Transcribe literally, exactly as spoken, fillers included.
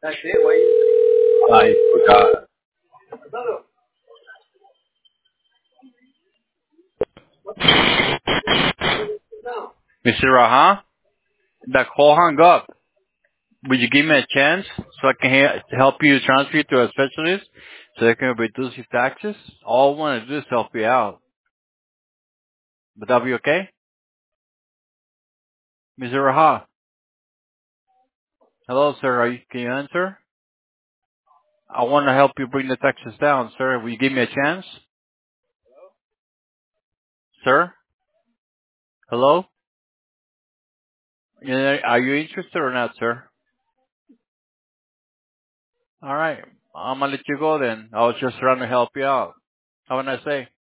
I forgot. mister Raha, the call hung up. Would you give me a chance so I can he- help you transfer you to a specialist so they can reduce your taxes? All I want to do is help you out. Would that be okay? mister Raha, hello, sir. Are you, can you answer? I want to help you bring the taxes down, sir. Will you give me a chance? Sir? Hello? Yeah, are you interested or not, sir? All right. I'm going to let you go then. I was just trying to help you out. Have a nice day.